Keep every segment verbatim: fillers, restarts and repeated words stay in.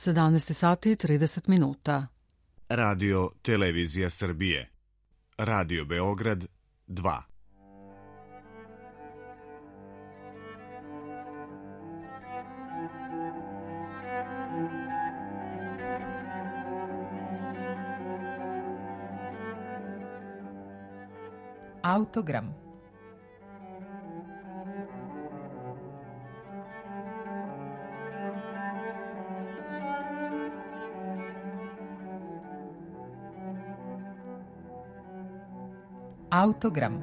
sedamnaest sati i trideset minuta. Radio Televizija Srbije. Radio Beograd dva. Autogram. Autogram.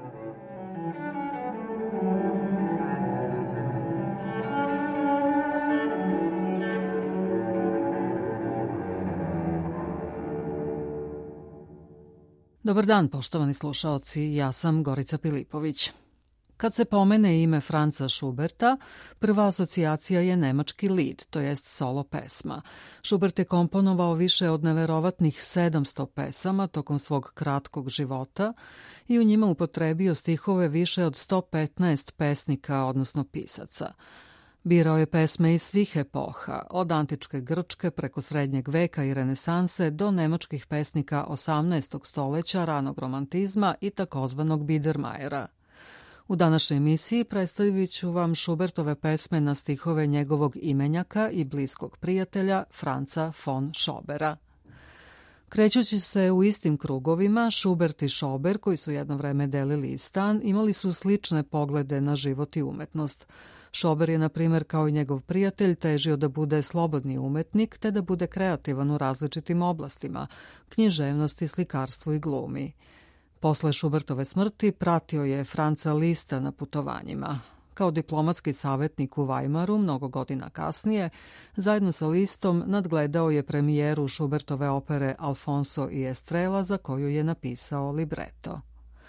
Dobar dan, poštovani slušaoci, ja sam Gorica Pilipović. Kad se pomene ime Franca Schuberta, prva asocijacija je nemački lied, to jest solo pesma. Schubert je komponovao više od neverovatnih sedamsto pesama tokom svog kratkog života i u njima upotrebio stihove više od sto petnaest pesnika, odnosno pisaca. Birao je pesme iz svih epoha, od antičke Grčke preko srednjeg veka i renesanse do nemačkih pesnika osamnaestog stoleća, ranog romantizma i takozvanog Biedermajera. U današnjoj emisiji predstavit ću vam Schubertove pesme na stihove njegovog imenjaka i bliskog prijatelja Franca von Schobera. Krećući se u istim krugovima, Schubert i Schober, koji su jedno vreme delili stan, imali su slične poglede na život i umetnost. Schober je, na primjer, kao i njegov prijatelj, težio da bude slobodni umetnik te da bude kreativan u različitim oblastima, književnosti, slikarstvu i glumi. Posle Schubertove smrti pratio je Franca Lista na putovanjima. Kao diplomatski savjetnik u Weimaru mnogo godina kasnije, zajedno sa Listom nadgledao je premijeru Schubertove opere Alfonso i Estrela, za koju je napisao libreto.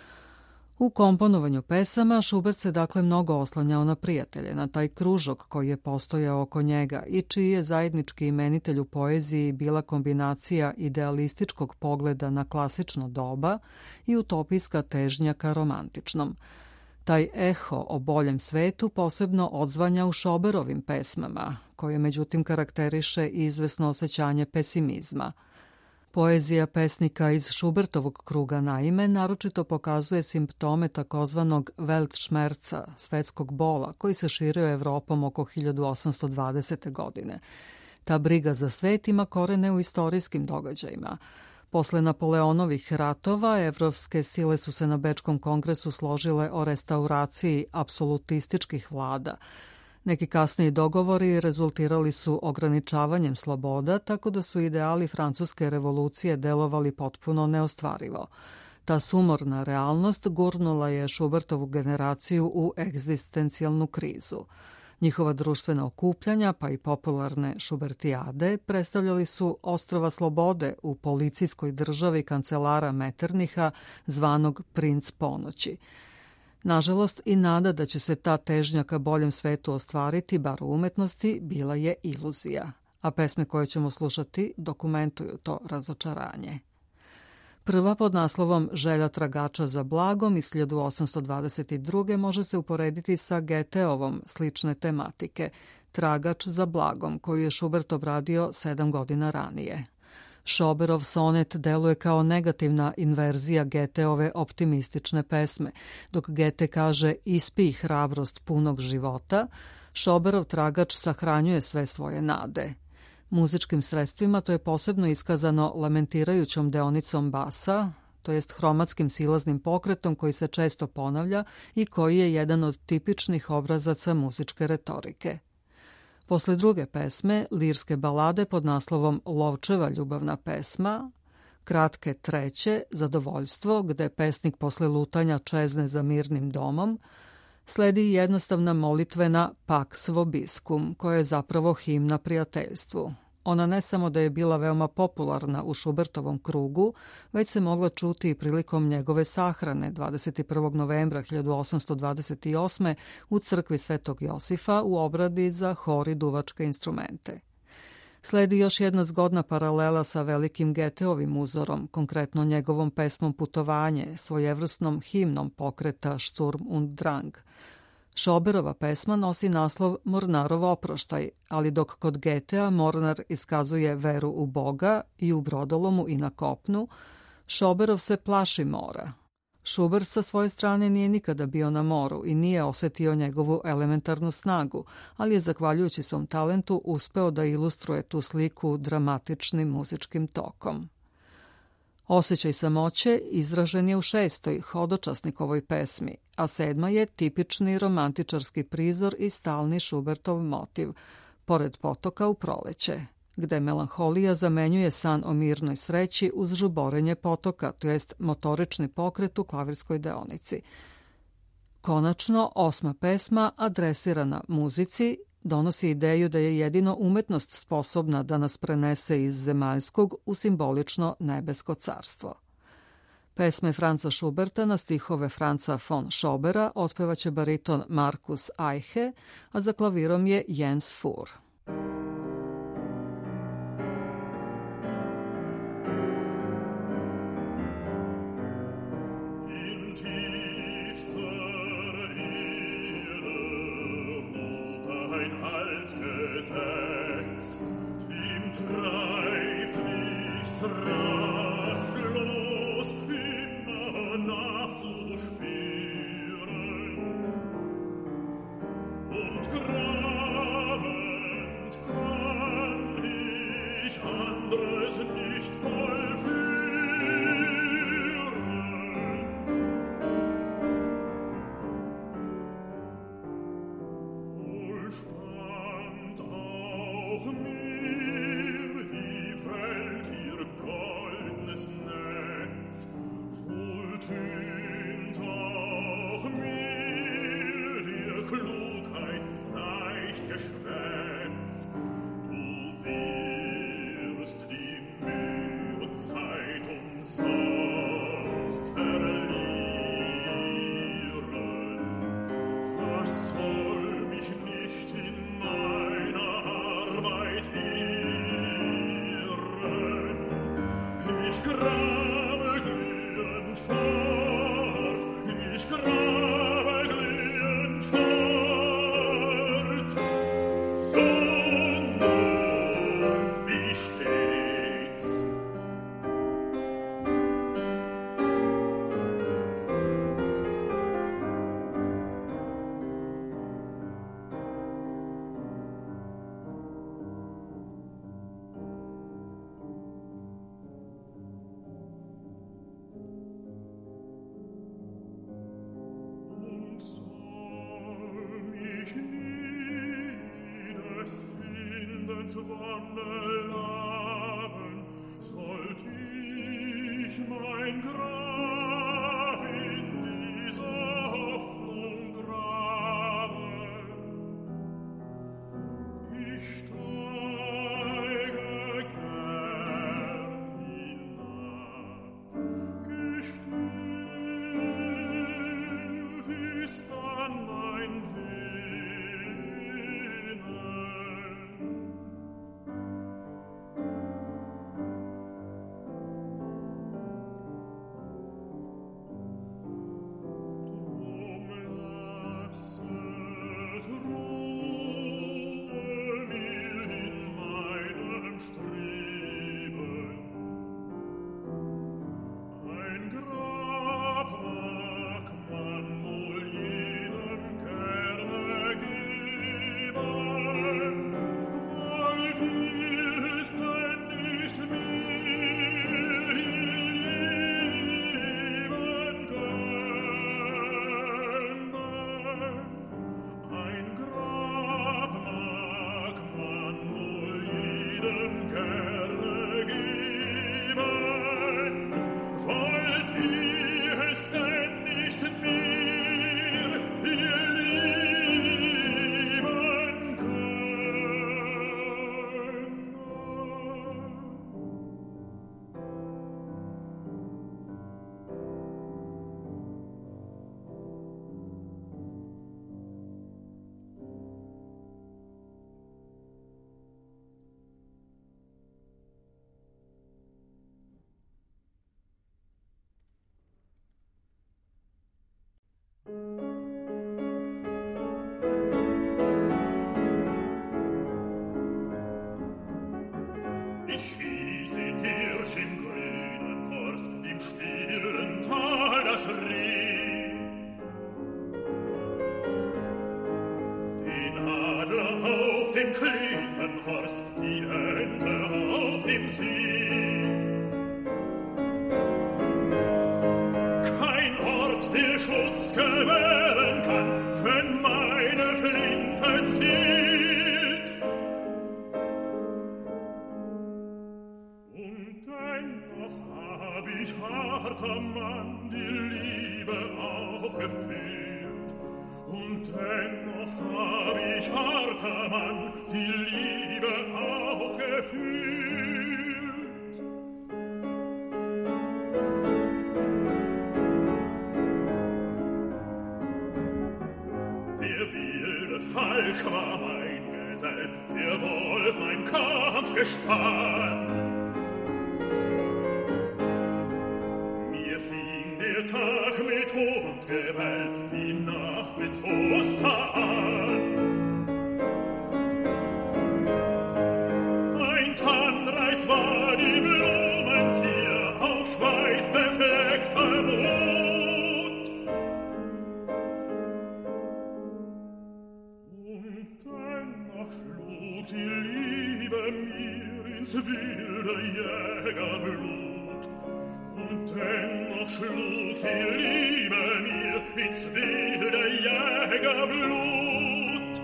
U komponovanju pesama Schubert se dakle mnogo oslanjao na prijatelje, na taj kružok koji je postojao oko njega i čiji je zajednički imenitelj u poeziji bila kombinacija idealističkog pogleda na klasično doba i utopijska težnja ka romantičnom. Taj eho o boljem svetu posebno odzvanja u Schoberovim pesmama, koje međutim karakteriše i izvesno osjećanje pesimizma. Poezija pesnika iz Schubertovog kruga naime naročito pokazuje simptome takozvanog Weltschmerza, svetskog bola, koji se širio Evropom oko hiljadu osamsto dvadesete. godine. Ta briga za svet ima korene u istorijskim događajima. Posle Napoleonovih ratova, evropske sile su se na Bečkom kongresu složile o restauraciji apsolutističkih vlada. Neki kasniji dogovori rezultirali su ograničavanjem sloboda, tako da su ideali francuske revolucije delovali potpuno neostvarivo. Ta sumorna realnost gurnula je Schubertovu generaciju u egzistencijalnu krizu. Njihova društvena okupljanja, pa i popularne Schubertijade, predstavljali su ostrva slobode u policijskoj državi kancelara Metternicha, zvanog Princ ponoći. Nažalost, i nada da će se ta težnja ka boljem svetu ostvariti, bar u umetnosti, bila je iluzija, a pesme koje ćemo slušati dokumentuju to razočaranje. Prva pod naslovom Želja tragača za blagom iz hiljadu osamsto dvadeset druge. može se uporediti sa Goetheovom slične tematike, Tragač za blagom, koju je Schubert obradio sedam godina ranije. Schoberov sonet deluje kao negativna inverzija Goetheove optimistične pesme. Dok Goethe kaže ispij hrabrost punog života, Schoberov tragač sahranjuje sve svoje nade. Muzičkim sredstvima to je posebno iskazano lamentirajućom deonicom basa, to jest hromatskim silaznim pokretom koji se često ponavlja i koji je jedan od tipičnih obrazaca muzičke retorike. Posle druge pesme, lirske balade pod naslovom Lovčeva ljubavna pesma, kratke treće, Zadovoljstvo, gde pesnik posle lutanja čezne za mirnim domom, sledi jednostavna molitvena Pax vobiscum, koja je zapravo himna prijateljstvu. Ona ne samo da je bila veoma popularna u Schubertovom krugu, već se mogla čuti i prilikom njegove sahrane dvadeset prvog novembra hiljadu osamsto dvadeset osme. u crkvi Svetog Josifa u obradi za hor i duvačke instrumente. Sledi još jedna zgodna paralela sa velikim Goetheovim uzorom, konkretno njegovom pesmom Putovanje, svojevrsnom himnom pokreta Sturm und Drang. Schoberova pesma nosi naslov Mornarov oproštaj, ali dok kod Getea Mornar iskazuje veru u Boga i u brodolomu i na kopnu, Schoberov se plaši mora. Schubert sa svoje strane nije nikada bio na moru i nije osetio njegovu elementarnu snagu, ali je zahvaljujući svom talentu uspeo da ilustruje tu sliku dramatičnim muzičkim tokom. Osjećaj samoće izražen je u šestoj hodočasnikovoj pesmi, a sedma je tipični romantičarski prizor i stalni Schubertov motiv, pored potoka u proleće, gde melanholija zamenjuje san o mirnoj sreći uz žuborenje potoka, to jest motorični pokret u klavirskoj deonici. Konačno, osma pesma, adresirana muzici, donosi ideju da je jedino umetnost sposobna da nas prenese iz zemaljskog u simbolično nebesko carstvo. Pesme Franza Schuberta na stihove Franza von Schobera otpevaće bariton Markus Eiche, a za klavirom je Jens Fuhr. Gesetz, ihm treibt nichts rastlos immer nachzuspüren und grabend kann ich anderes nicht vollführen. Wohl stand auf mir die Welt ihr goldenes Netz, wohl tönt auch mir die Klugheit seicht Geschwätz. Du wirst die Mühe und Zeit umsonst verlieren. Das soll mich nicht in meiner Arbeit irren. Ich grabe glühend fort, ich grabe glühend fort. So nun, wie steht's? Und soll mich nie des Findens Wonne laben, sollt ich mein Grab in dieser Hoffnung graben. Ich steige gern hinab, gestillt ist dann mein Sinnen. Drum lasset Ruhe mir in meinem Streben. Ein Grab mag man wohl jedem gerne geben. Wollt ihr es denn nicht mir leben gönnen? Ein Grab mag man wohl jedem gerne geben. Wollt ihr es denn nicht mir, ihr lieben können? Hirsch im grünen Forst, im stillen Tal das Reh. Den Adler auf dem Klingenhorst, die Ente auf dem See. Kein Ort, der Schutz gewähren kann, wenn meine Flinte zielt. Und dennoch hab ich, harter Mann, die Liebe auch gefühlt. Und dennoch hab ich, harter Mann, die Liebe auch gefühlt. Falsch war mein Gesell, der Wolf mein Kampfgespann. Mir fing der Tag mit Hundgebell, die Nacht mit Hussa an. Ein Tannreis war die Blumenzieher auf schweißbefleckter Mut. Die Liebe mir ins wilde Jägerblut. Und dennoch schlug die Liebe mir ins wilde Jägerblut.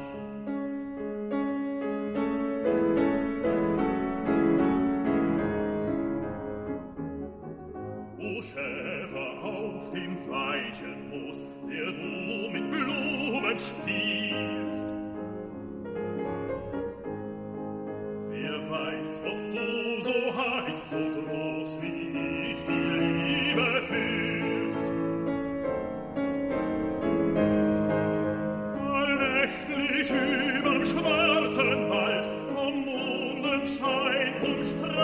O Schäfer auf dem weichen Moos, der du mit Blumen spielst, ob du so heiß, so groß wie ich die Liebe fühlst. Allnächtlich überm schwarzen Wald vom Mondenschein umstrahlt,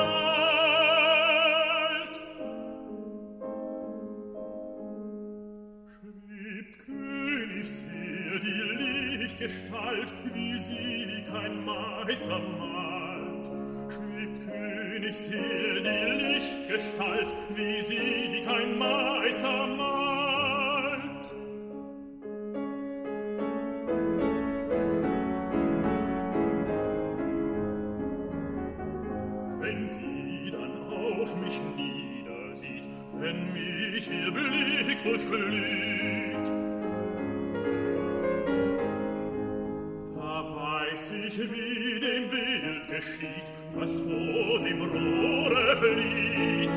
schwebt Königsheer die Lichtgestalt, wie sie kein Meister malt. Königsheer die Lichtgestalt, wie sie kein Meister malt. Wenn sie dann auf mich niedersieht, wenn mich ihr Blick durchglüht, da weiß ich, wie dem Wild geschieht, das vor dem Rohre flieht.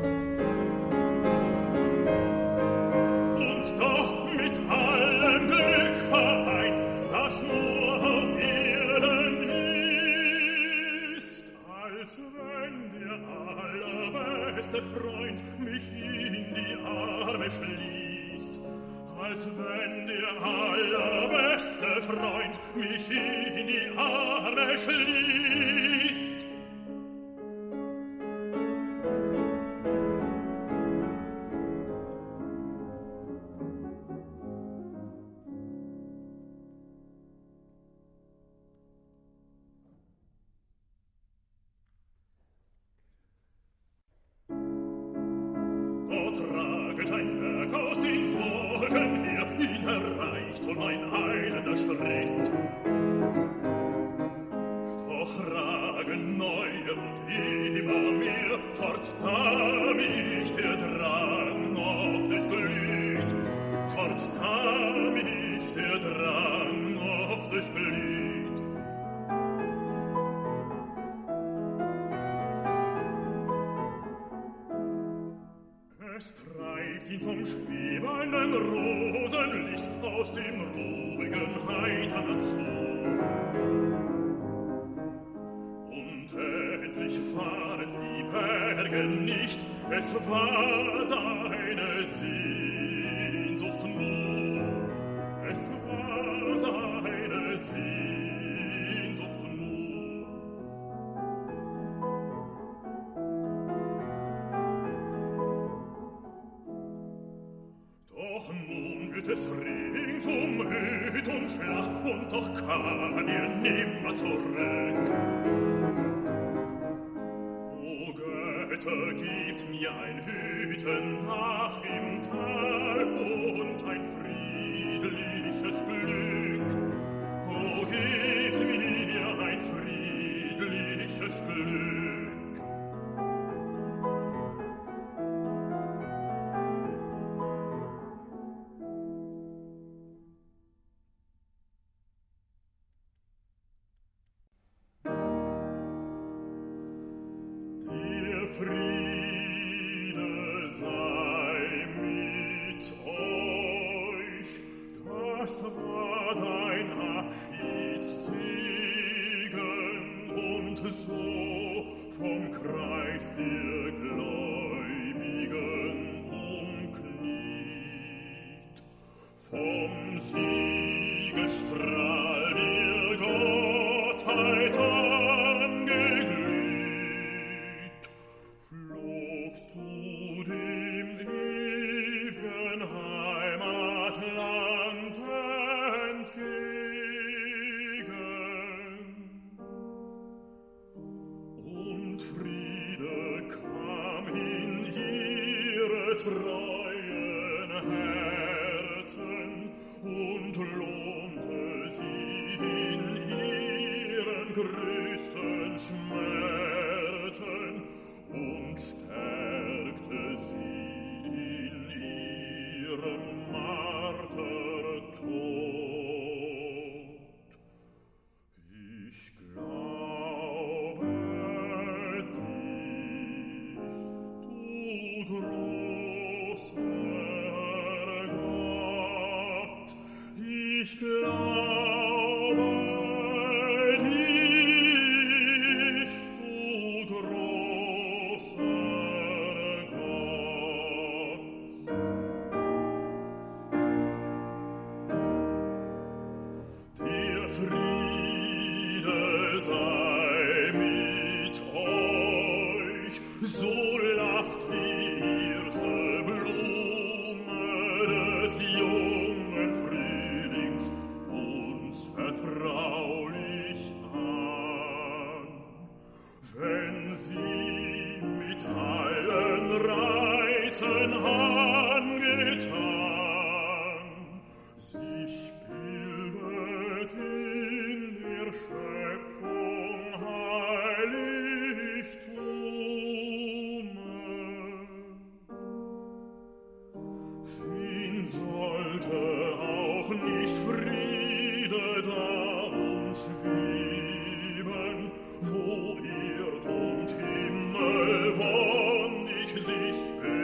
Und doch mit allem Glück vereint, das nur auf Erden ist, als wenn der allerbeste Freund mich in die Arme schließt, als wenn der allerbeste Freund mich in die Arme schließt. Traget ein Berg aus den Wolken her, ihn erreicht und ein eilender Schritt. Doch ragen neue und immer mehr fort, da mich der Drang noch durchglüht, fort, da mich der Drang noch durchglüht. Es treibt ihn vom schwebenden Rosenlicht aus dem ruhigen, heitern Zoo. Und endlich fahren's die Berge nicht, es war seine Sehnsucht nur, es war seine Sehnsucht nur. Doch nun wird es ringsum öd und flach, und doch kann er nimmer zurück. O Götter, gebt mir ein Hüttendach im Tal und ein friedliches Glück. O, gebt mir ein friedliches Glück. Friede sei mit euch, das war dein Abschiedssegen, und so vom Kreis der Gläubigen umkniet, vom Siegesstrahl der Gottheit angeglüht, flogst du dem ewigen Heimatland entgegen. Und Friede kam in ihre treuen Herzen und lohnte sie in ihren größten Schmerzen und stärkte sie in ihrem Martertod. Ich glaube dich, du großer Gott, ich glaube dich, du großer Gott. Der Friede sei mit euch, so lacht die erste Blume des jungen Frühlings uns vertraulich an. Wenn sie mit allen Reizen angetan sich bildet in der Schöpfung Heiligtume. Wen sollte auch nicht Friede darum schweben, wo Erd und Himmel wonnig sich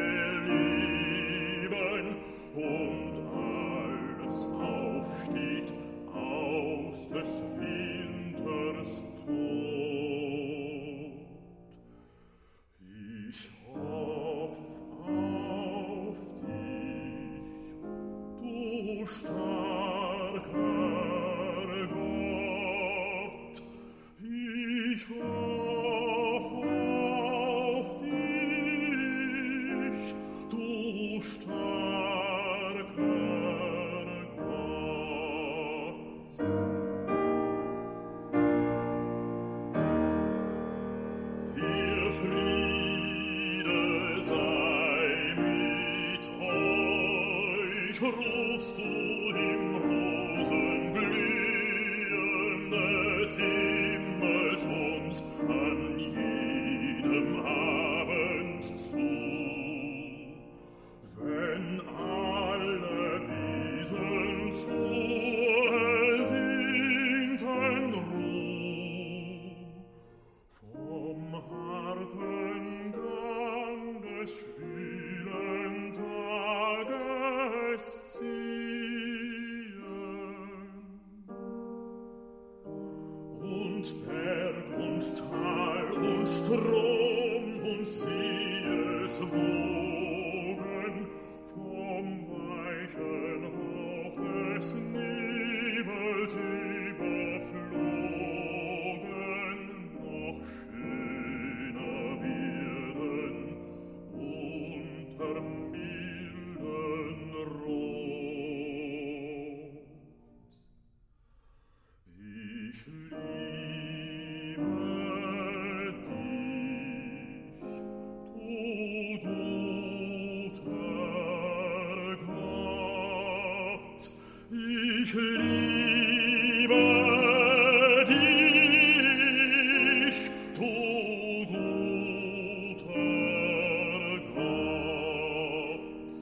belieben und alles aufsteht aus des Winters Tod. Ich hoff auf dich, du starker Gott, ich hoff auf dich, du starker Gott. Der Friede sei mit euch, rufst du im Rosenglühen des Himmels uns an jedem Abend zu. Wenn alle Wiesen zuersinten Ruh, vom harten Gang des schwülen Tages ziehen, und Berg und Tal und Strom und See es wogen vom weichen Hauch des Nebels überflogen, noch schöner werden unter milden Rot. Ich liebe dich, Ich liebe dich, du guter Gott.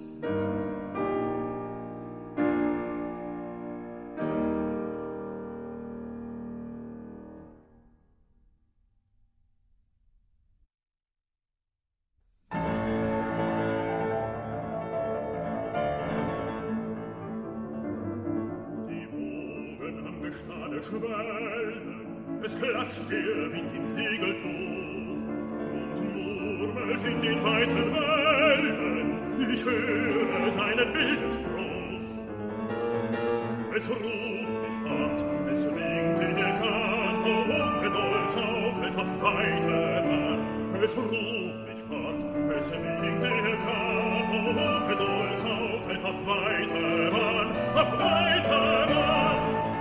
Gestade schwellen, es klatscht der Wind im Segeltuch und murmelt in den weißen Wellen, ich höre seinen wilden Spruch. Es ruft mich fort, es winkt der Kantor, ungeduld schaukelt auf weite Bahn. Es ruft mich fort, es winkt der Kantor, ungeduld schaukelt auf weite Bahn, auf weite Bahn.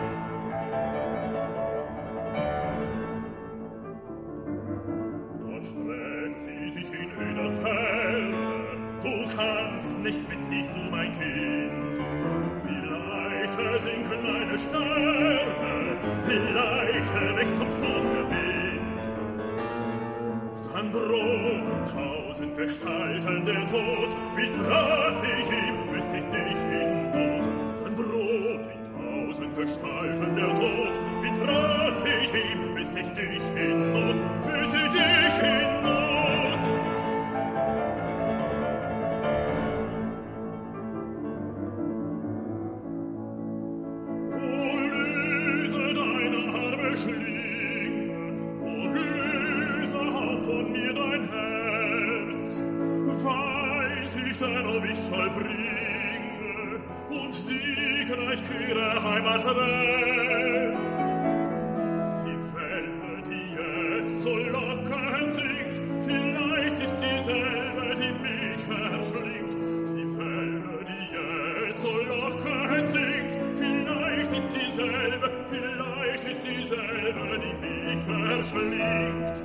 Sie sich in öder Ferne, du kannst nicht mit, siehst du, mein Kind. Vielleicht versinken meine Sterne, vielleicht wächst zum Sturm der Wind. Dann droht in tausend Gestalten der Tod, wie trat ich ihm, wüsst ich dich in Not. Dann droht in tausend Gestalten der Tod, wie trat ich ihm, wüsst ich dich in Not, wüsst ich dich in Not. Ich kehre heimatwärts. Die Welle, die jetzt so locker singt, vielleicht ist dieselbe, die mich verschlingt. Die Welle, die jetzt so locker singt, vielleicht ist dieselbe, vielleicht ist dieselbe, die mich verschlingt.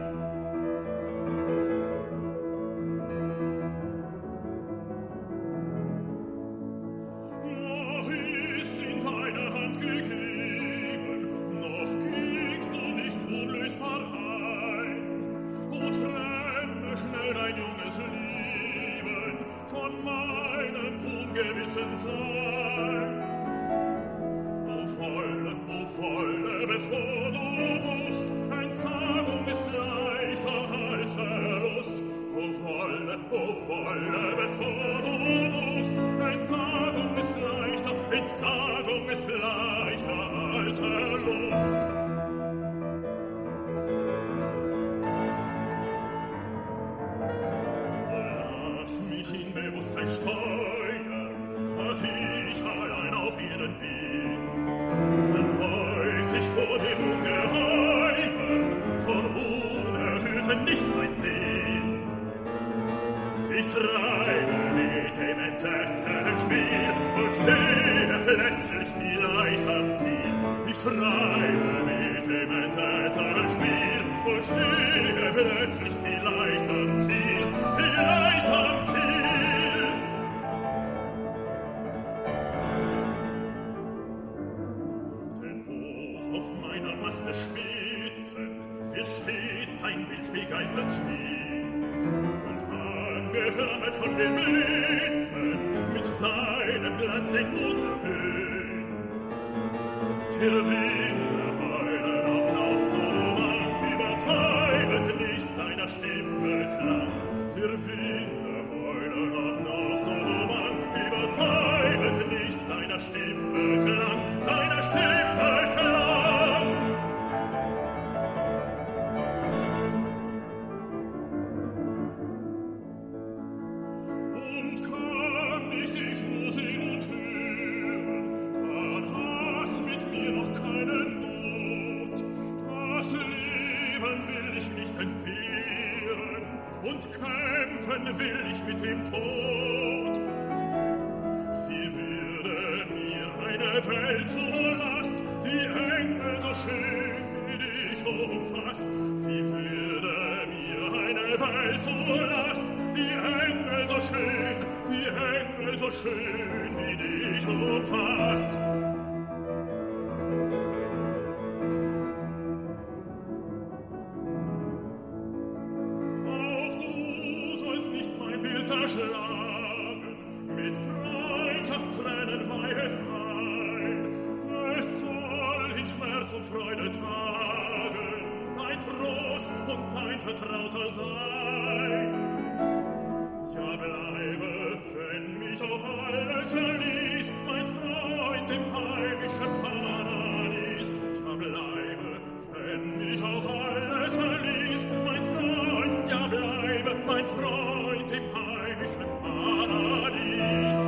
schön wie dich umfasst. will zerschlagen, mit Freundschaftstränen weih es ein. Es soll in Schmerz und Freude tragen, dein Trost und dein Vertrauter sein. Ja, bleibe, wenn mich auch alles verließ, mein Freund im heimischen Paradies. Ja, bleibe, wenn mich auch alles verließ, mein Freund, ja, bleibe, mein Freund im heimischen Paradies.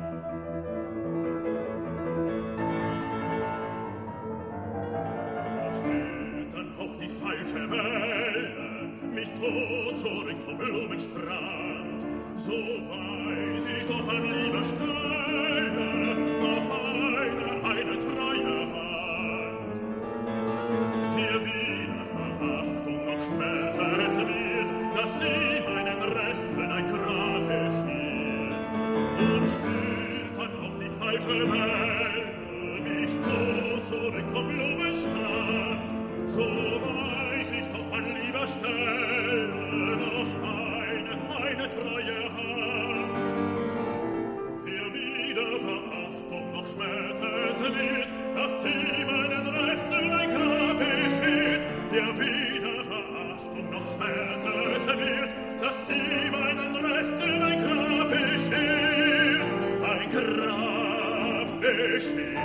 Da spielt dann auch die falsche Welle mich tot zurück vom Blumenstrand. So weiß ich doch an lieber Stelle noch eine, eine treue Hand. Dir wieder Verachtung noch Schmerz es wird, dass sie meinen Resten ein Grab erschnitt. Und spielt dann auch die falsche Welle mich tot zurück vom Blumenstrand. So weiß ich doch an lieber Stelle noch eine, eine treue Hand. Der wieder Verachtung noch Schmerz es wird, dass sie meinen Resten ein Grab beschied. Der wieder Verachtung noch Schmerz es wird, dass sie meinen Resten ein Grab beschied. Ein Grab beschied.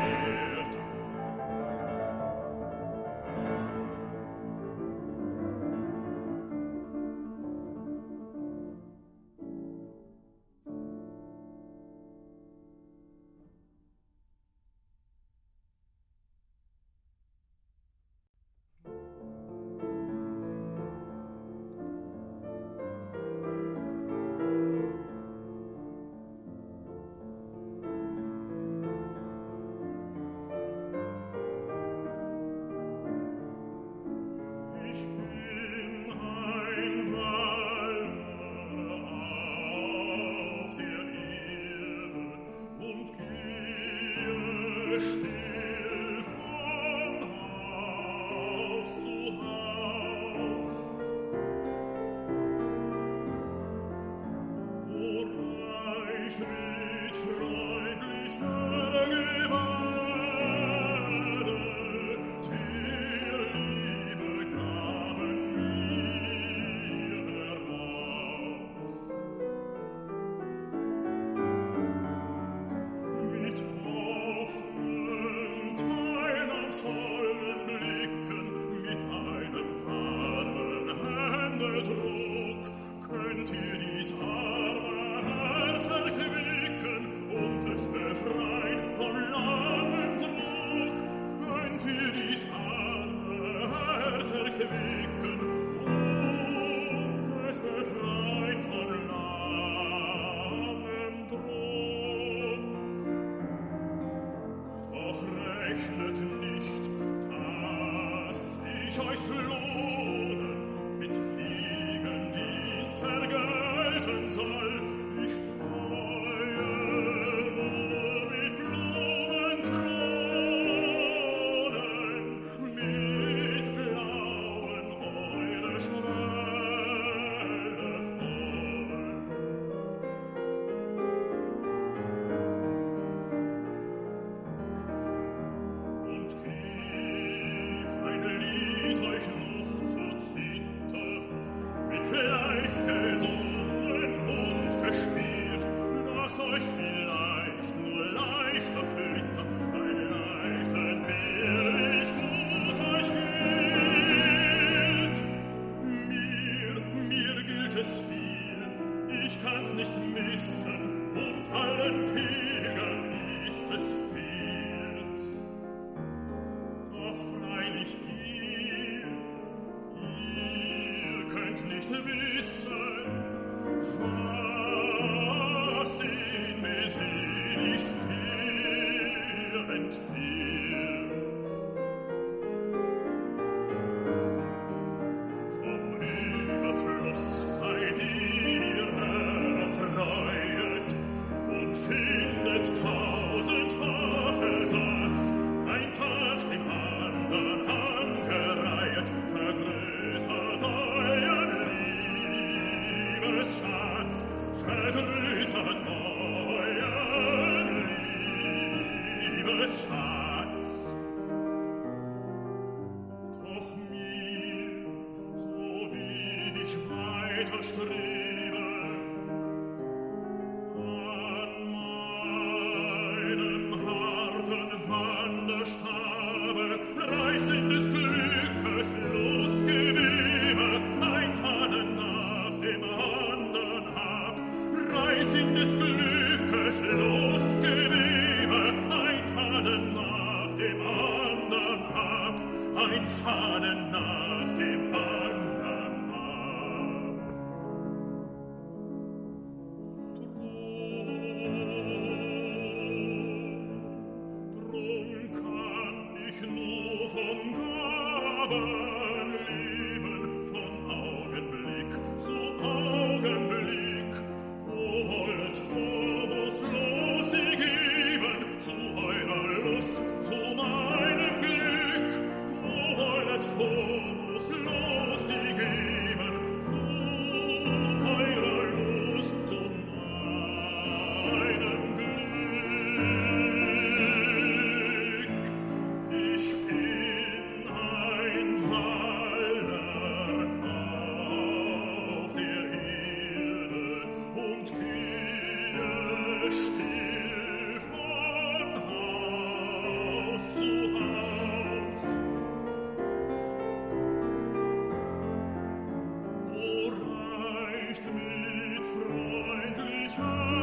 vergrößert euer Liebesschatz. Doch mir, so wie ich weiter strebe, an meinem harten Wanderstabe reißt in des Glückes Lustgewebe ein Faden nach dem andern ab, reißt in des Glückes Lustgewebe ein Faden nach dem andern ab, ein Faden nach dem andern ab. Drum kann ich nur von Gaben leben, von Augenblick zu Augenblick. O wollt vorwurfslos sie geben, zu eurer Lust, zu meinem Glück. O wollt vorwurfslos sie geben, zu eurer Lust, zu meinem Glück. Ich bin ein Faller auf der Erde und gehe still von Haus zu Haus. O reicht mit freundlicher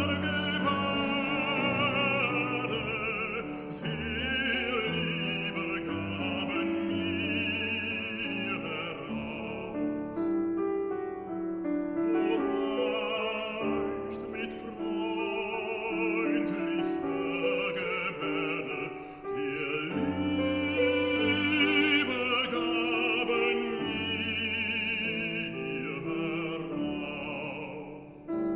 Gebärde der liebe Gaben mir heraus. O reicht mit freundlicher Gebärde der liebe Gaben mir heraus.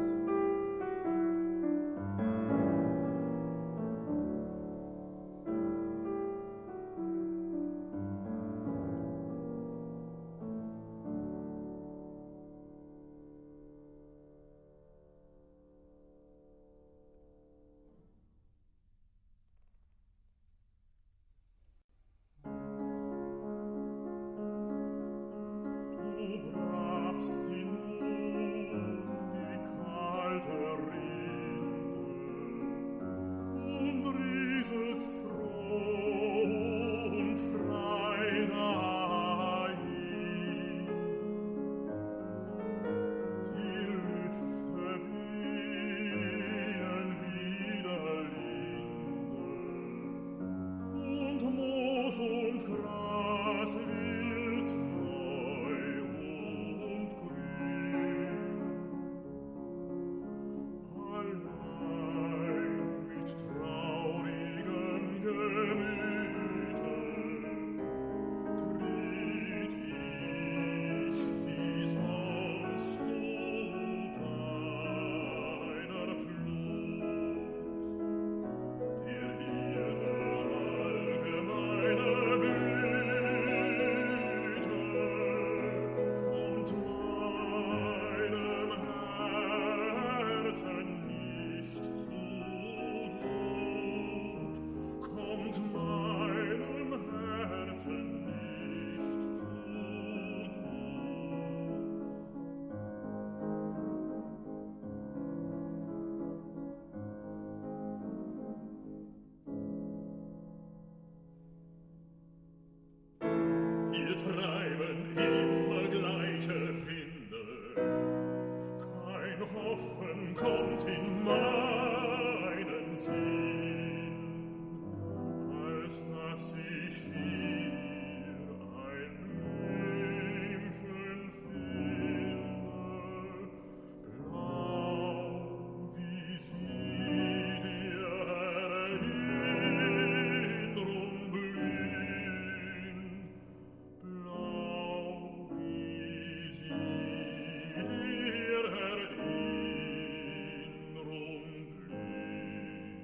Du brachst hinun die kalte Rinde und rieselst froh und frei dahin. Die Lüfte wehen wieder linde und Moos und Gras wird neu und grün. Allein mit traurigem Gemüte tritt ich wie sonst zu deiner Flut. Der ihre allgemeine Güte kommt meinem Herzen nicht zu Not, kommt meinem Herzen nicht zu Not. Hier treiben immer gleiche Winde, kein Hoffen kommt in meinen Sinn, als dass ich hier ein Blümchen finde, blau wie sie der Erinnerung blühen, blau wie sie der Erinnerung blühen.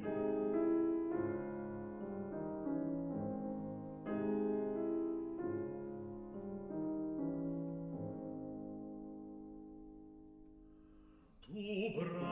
Du brauchst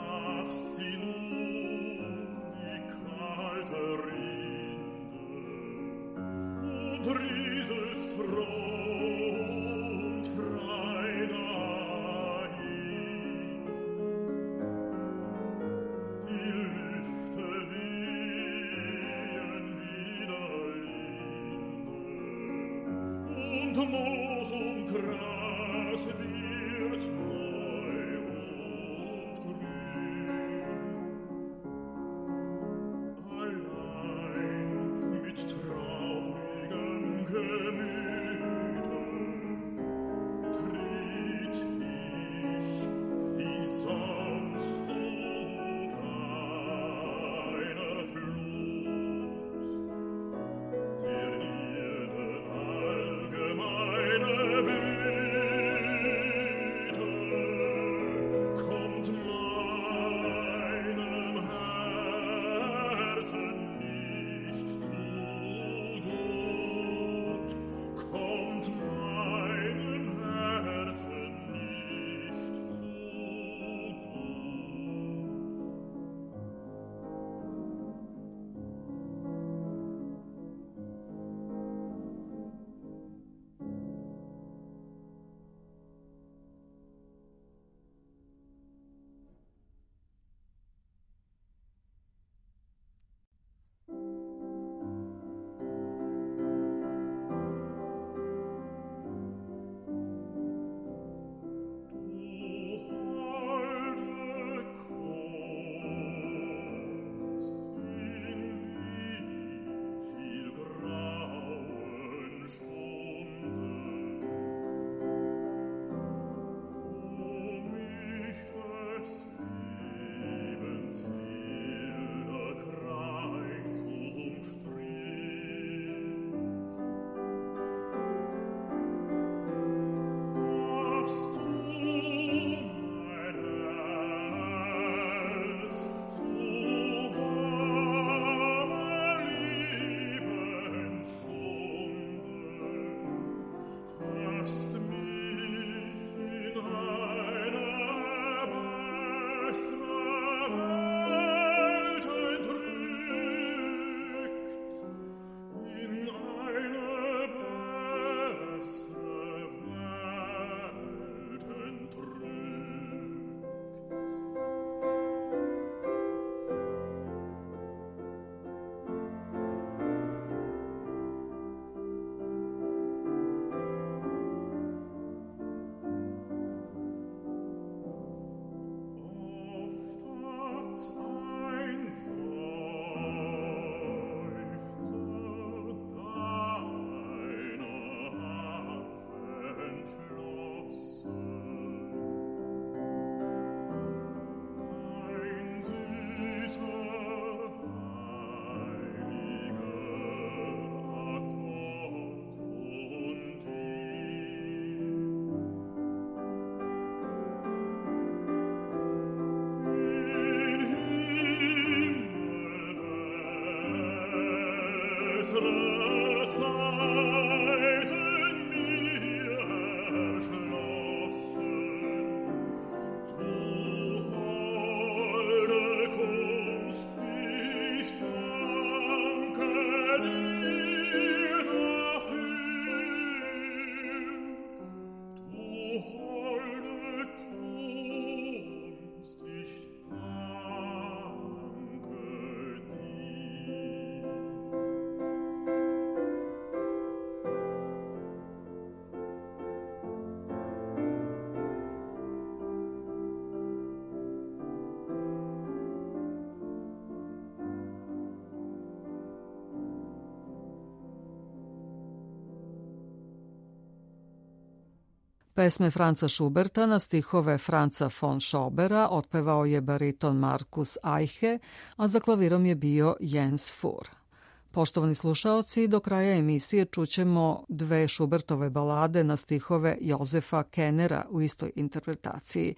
Pesme Franza Schuberta na stihove Franza von Schobera otpevao je bariton Markus Eiche, a za klavirom je bio Jens Fur. Poštovani slušaoci, do kraja emisije čućemo dve Schubertove balade na stihove Jozefa Kennera u istoj interpretaciji.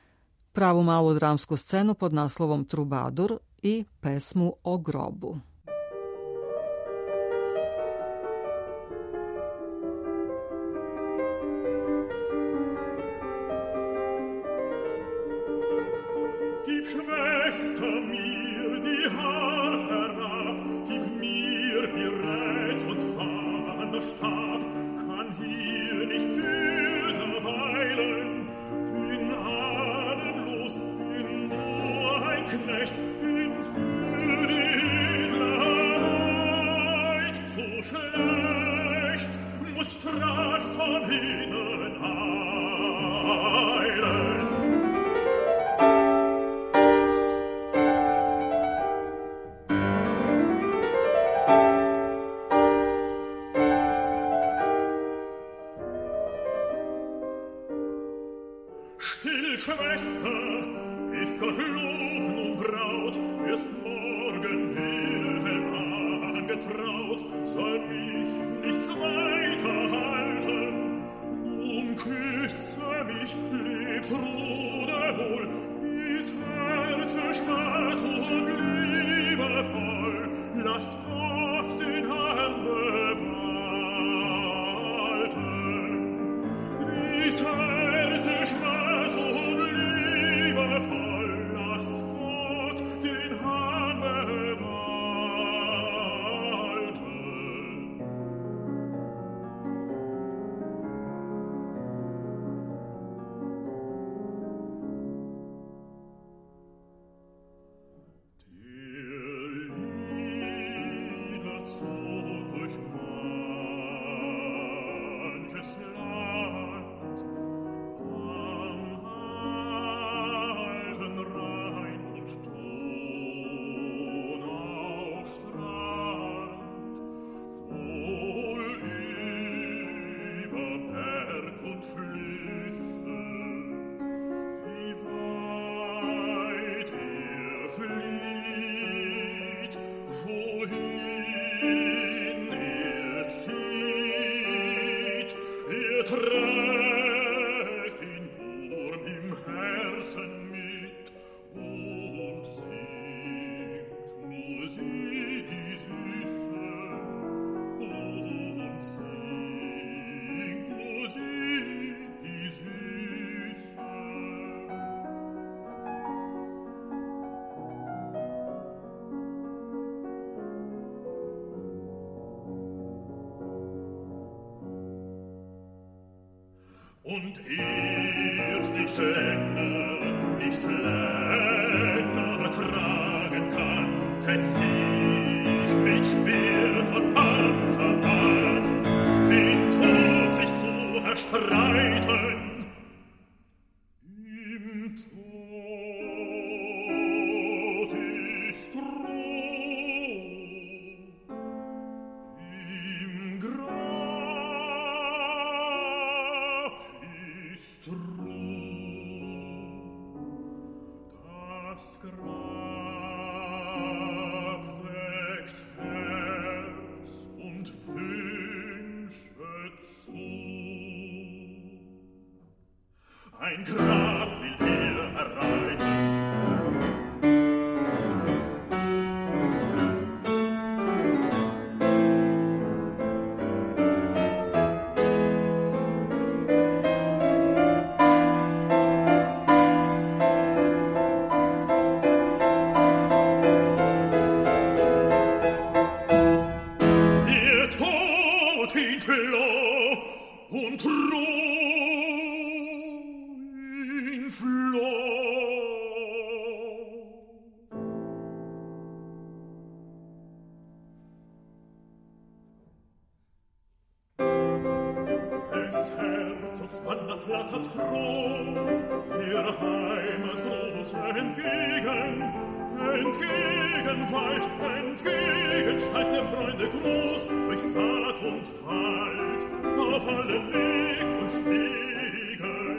Pravu malu dramsku scenu pod naslovom Trubadur i pesmu o grobu. Gib Schwert Schwester, mir die Haar herab, gib mir Gerät und Wanderstab, kann hier nicht für weilen, bin ahnenlos, bin nur ein Knecht, bin für die Edlerheit zu schlecht, muss straks von hinnen eilen. Still, Schwester, ist Gott Lob nun Braut, erst morgen Wilhelm angetraut, soll mich nichts weiter halten. Nun küsse mich, lebt Ruhe wohl, bis Herze Schmerz und liebevoll, lass Gott den Herrn bewalten. Bis Herze Schmerz und liebevoll, lass Gott den Herrn bewalten. Der Lieder zog durch manches Land, am alten Rhein und Donaustrand, wohl über Berg und Flüsse, wie weit er flieht, wohin er zieht, er trägt den Wurm im Herzen mit und singt nur sie die Süße und singt nur sie die Süße. Und erst nicht länger, nicht länger tragen kann, tät sich mit Schwert und Panzer an, den Tod sich zu erstreiten. Im Tod ist Ruhe, im Grab ist Ruhe, das Grab deckt Herz und Wünsche zu. Ein Grab will er erreichen, der Tod hinfloh und Ruhe hinfloh. Des Herzogs Banner flattert froh, der Heimat groß entgegen, entgegen Wald, entgegen schallt der Freunde Gruß durch Saat und Wald auf allen Weg und Stiegen.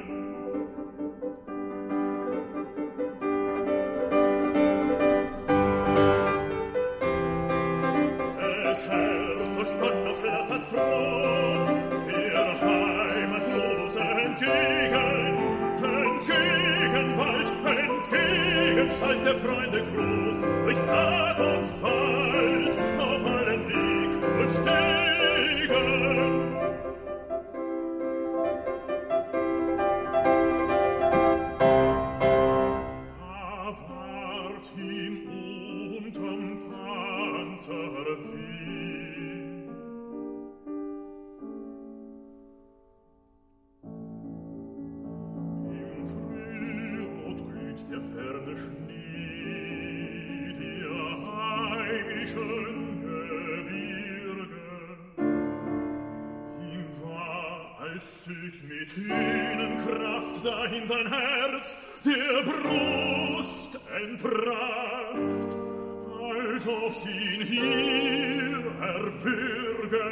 Des Herzogs Banner flattert froh, der Heimat groß entgegen, entgegen Wald, entgegen schallt der Freunde Gruß durch Saat und Wald auf allen Weg und Stegen. Da ward Schnee der heimischen Gebirge. Ihm war, als zügs mit Hünenkraft dahin sein Herz der Brust entrafft, als ob sie ihn hier erwürge.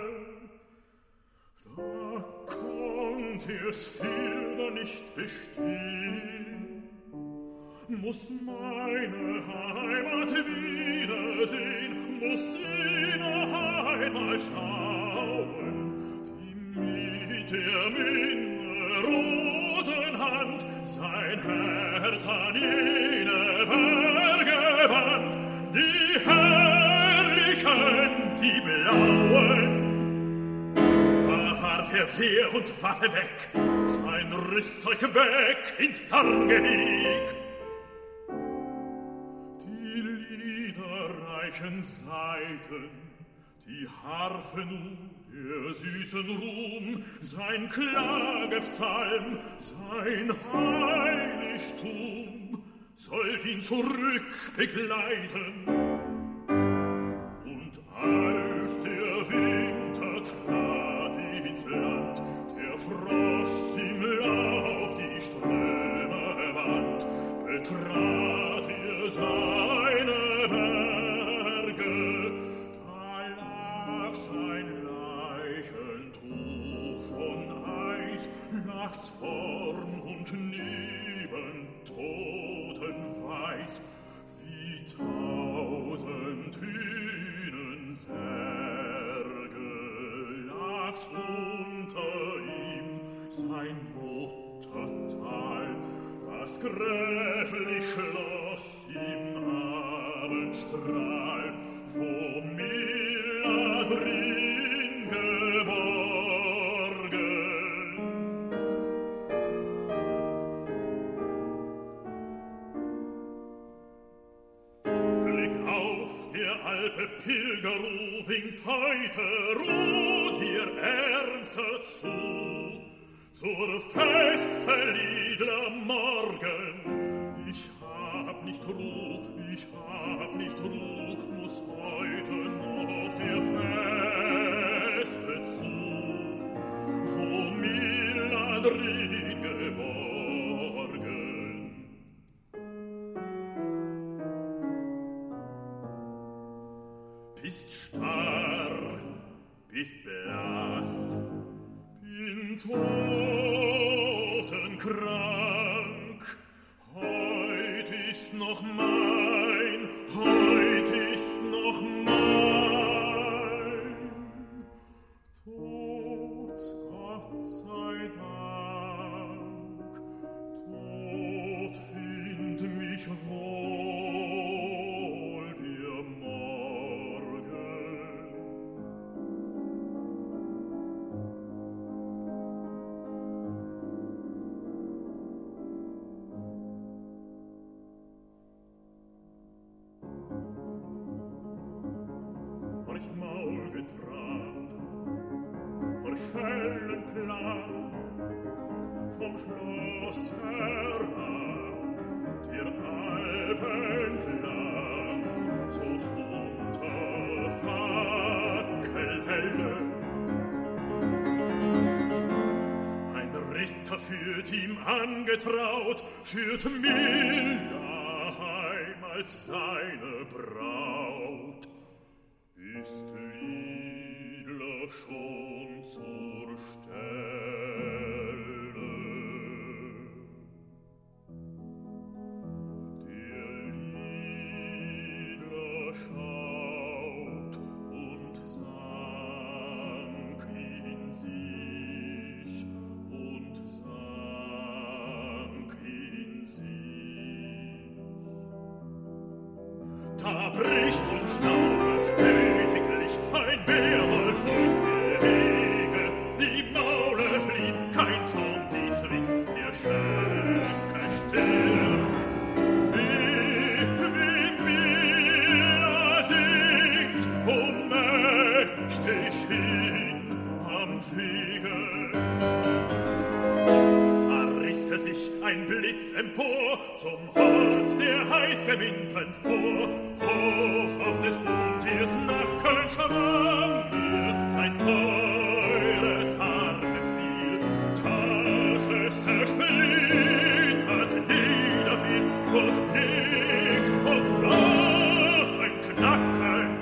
Da konnt er's fürder nicht bestehen, muss meine Heimat wiedersehen, muss sie noch einmal schauen, die mit der Minne Rosenhand sein Herz an jene Berge band, die herrlichen, die blauen. Da warf er Wehr und Waffe weg, sein Rüstzeug weg ins Tarngeheg. Die liederreichen Saiten, die Harfen der süßen Ruhm, sein Klagepsalm, sein Heiligtum, soll ihn zurück begleiten. Und als der Winter trat ins Land, der Frost im Lauf die Ströme band, betrat er seine Berge, da lag sein Leichentuch von Eis, lag's vorn und neben totenweiß, wie tausend Hünensärge lag's unter ihm, sein Muttertal, das gräflich schloss im Abendstrahl, wo Milla drin geborgen. Blick auf der Alpe Pilgerruh, winkt heute Ruh dir ernster zu, zur Feste liedler Morgen. Ich hab nicht Ruh, ich hab nicht Ruh, muss heute noch der Feste zu, wo Milla drin geborgen. Bist starr, bist blass, bin totenkrank, heut ist noch mein, heut ist noch mein. Tod, Gott sei Dank, Tod find mich wohl der Morgen. Durch Maulgetrab, durch Schellenklang, vom Schloss herab, der Alpen entlang, zog's unter Fackelhelle. Ein Ritter führt ihm angetraut, führt Milla heim als seine Braut. Ist Liedler schon zur Stelle? Der Liedler schaut und sank in sich und sank in sich. Da bricht und schnaubert ein Bärwolf durchs Gehege, die Maule fliehen, kein Zaun sie zwingt, der Schönke stürzt. Wie, wie Milla singt, ohnmächtig hin am Wege. Da riss er sich ein Blitz empor, zum Hort der heißgewinnten vor. Hoch auf des Untiers Nacken schwang mir sein teures Harfenspiel, dass es zersplittert niederfiel und nickt und lach ein Knacken.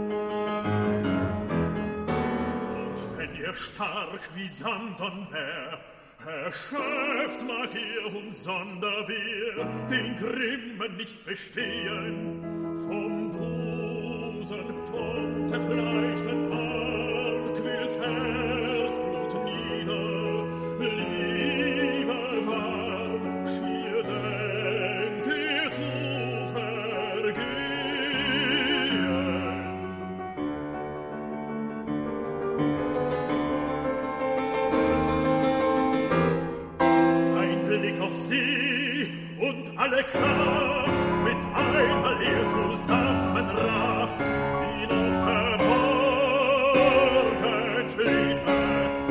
Und wenn ihr stark wie Samson wär, erschöpft mag ihr um Sonderwehr den Grimmen nicht bestehen. Vom Busen, vom zerfleischten Arm quillt's Herzblut nieder, Liebe warm, schier denkt ihr zu vergehen. Auf sie und alle Kraft mit einmal ihr zusammenrafft, die noch verborgen schliefe.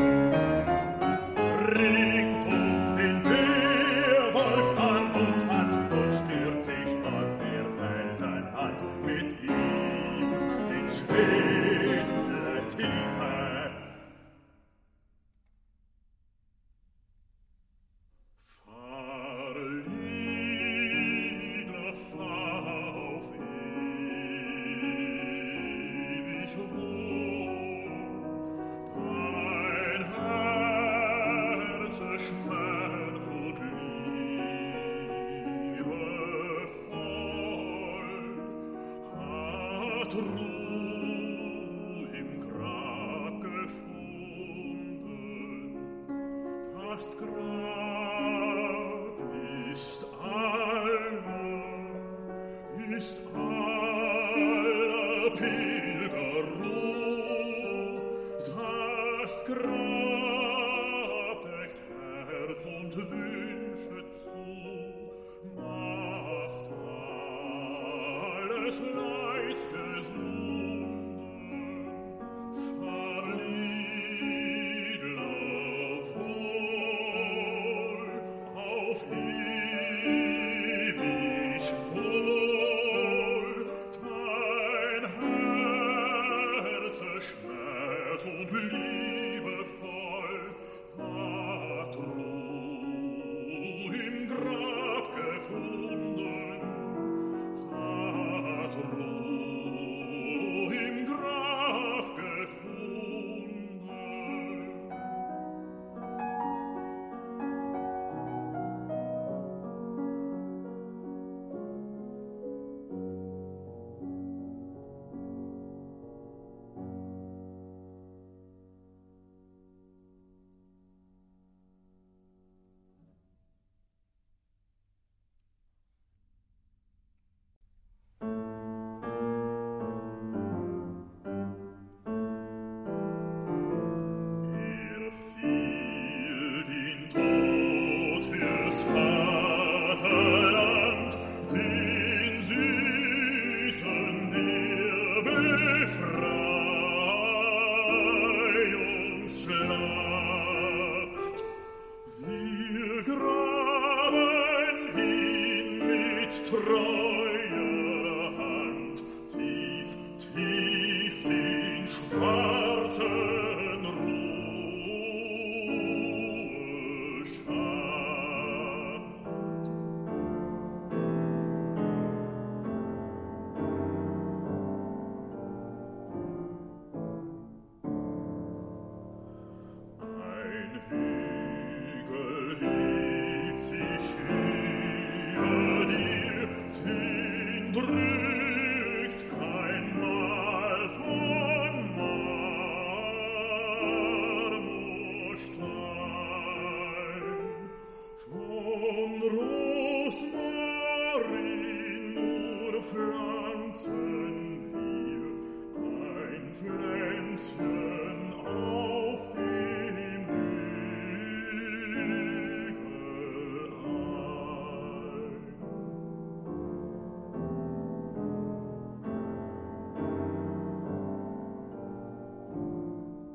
Ringt um den Wehrwolf Arm und Hand und stürzt sich von der Felsenhand mit ihm in Schwindeltiefe. Das Grab ist aller, ist aller Pilger Ruh. Das Grab deckt Herz und Wünsche zu, macht alles Leids gesund.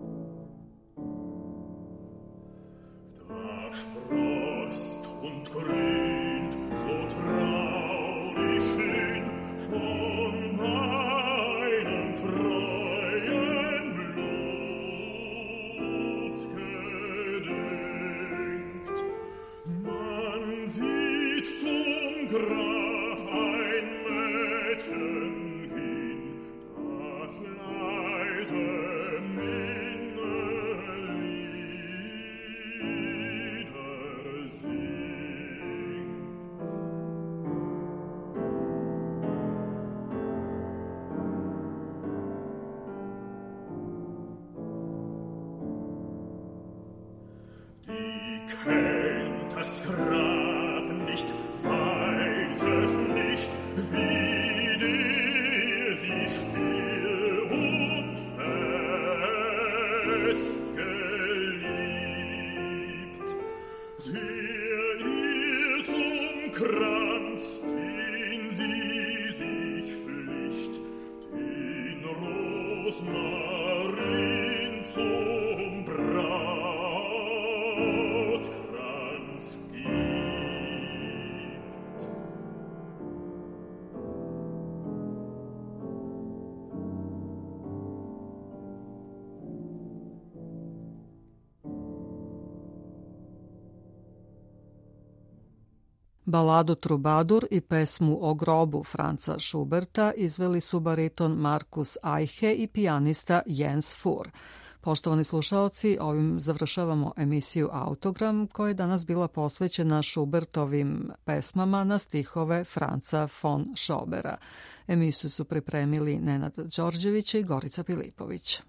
Sprost und Kennt das Grab nicht, weiß es nicht, wie dir sie still und fest geliebt. Der ihr zum Kranz, den sie sich pflicht, den Rosmarin zum Brautkranz gibt. Baladu Trubadur i pesmu O grobu Franca Schuberta izveli su bariton Markus Eiche i pijanista Jens Fur. Poštovani slušaoci, ovim završavamo emisiju Autogram koja je danas bila posvećena Schubertovim pesmama na stihove Franca von Schobera. Emisiju su pripremili Nenad Đorđević i Gorica Pilipović.